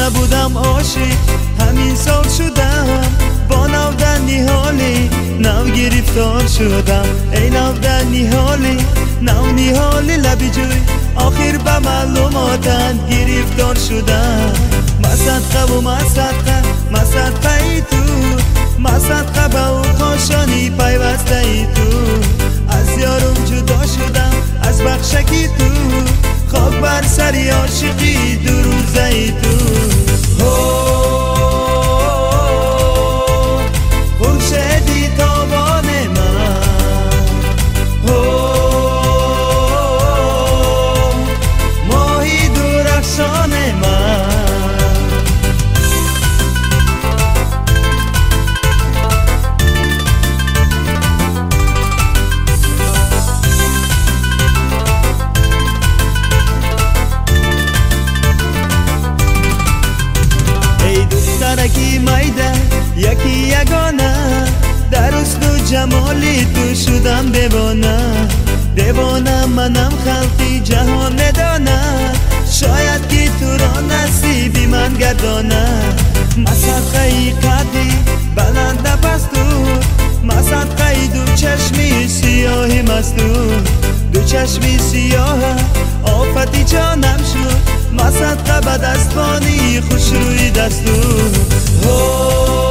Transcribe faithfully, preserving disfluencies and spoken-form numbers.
نبودم عاشق همین سال شدم، با نودنی حالی نو گرفتار شدم. ای نودنی حالی نو نیحالی لبی جوی آخر به معلوماتن گرفتار شدم. مصدقه و مصدقه مصدقه ای تو، مصدقه به او کاشانی پیوسته ای تو. از یارم جدا شدم از بخشکی تو، خاک بر سری عاشقی دو روزه ای تو. خورشیدی تابان من، ماهی درخشان من. درکی میده یکی یگانه، در حسن و جمالی تو شدم دیوانه. دیوانه منم خلقی جهان ندانه، شاید که تو را نصیبی من گردانه. مصدقه ای قدی بلند پستور، مصدقه ای دو چشمی سیاهی مستور. دو چشمی سیاه آفتی جانم شد، مصدقه به دستانی خوش روی دستور.